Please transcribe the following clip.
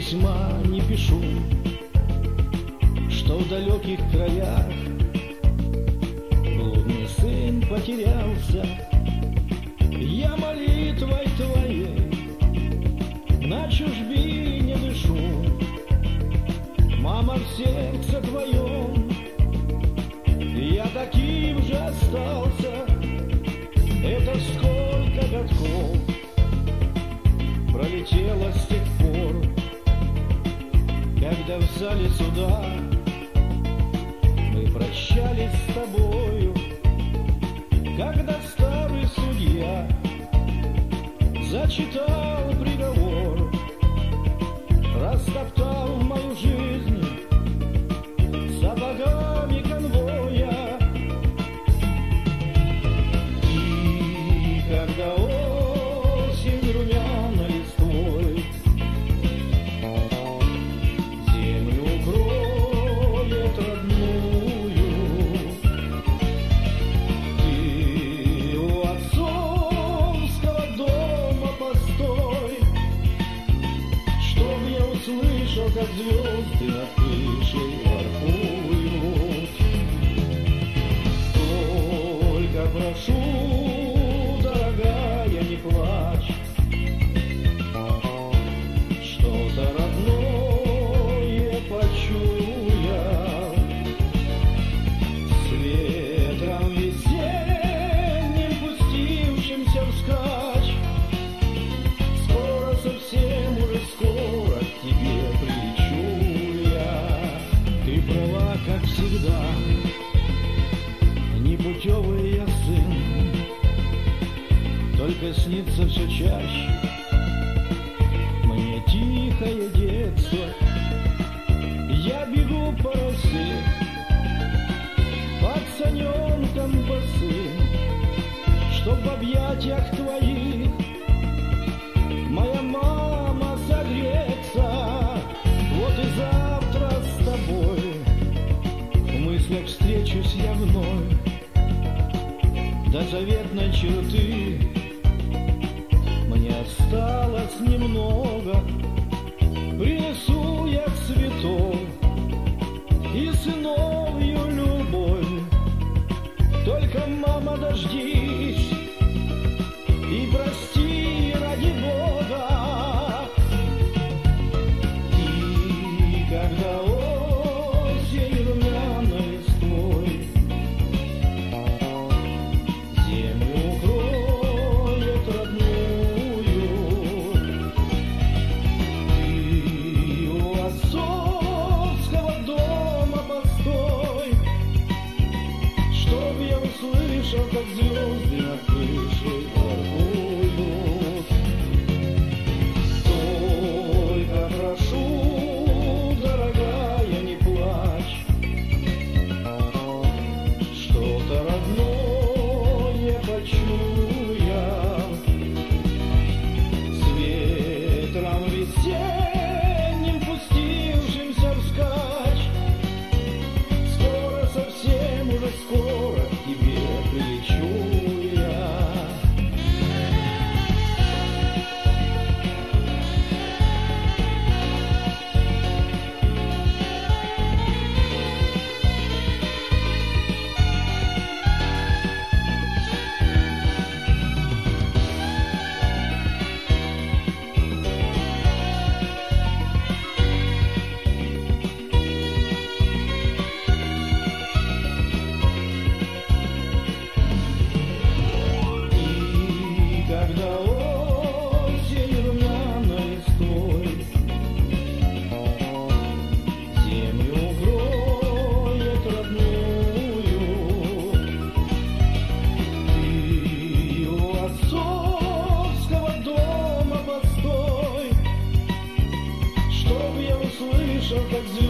письма не пишу, что в далеких краях блудный сын потерялся. Я молитвой твоей на чужбине дышу, мама, в сердце твоем я таким же остался. Это сколько годков пролетело с тех пор, когда в зале суда мы прощались с тобою, когда старый судья зачитал приговор, растоптал мою жизнь сапогами конвоя. И когда осень румяной листвой землю укроет родную, ты у отцовского дома постой, чтоб я услышал, как звезды над крышей воркуют. Только прошу, дорогая, не плачь, что-то родное почуял. С ветром весенним, пустившимся вскачь, скоро, совсем уже скоро к тебе прилечу я. Ты права, как всегда, непутевый я сын, только снится все чаще мне тихое детство. Я бегу по росе пацаненком босым, чтоб в объятиях твоих моя мама согреться. Вот и завтра с тобой в мыслях встречусь я вновь, до заветной черты мне осталось немного. Принесу я цветов и сыновью любовь, только, мама, дождись и прости ради Бога. И когда осень румяной листвой землю укроет родную, и у отцовского дома постой, чтоб я услышал, как звезды над крышей воркуют. Только прошу, дорогая, не плачь, что-то родное почуял. С ветром весенним, пустившимся вскачь, скоро, совсем уже скоро к тебе прилечу я. И когда осень румяной листвой землю укроет родную, ты у отцовского дома постой, чтоб я услышал, как звезды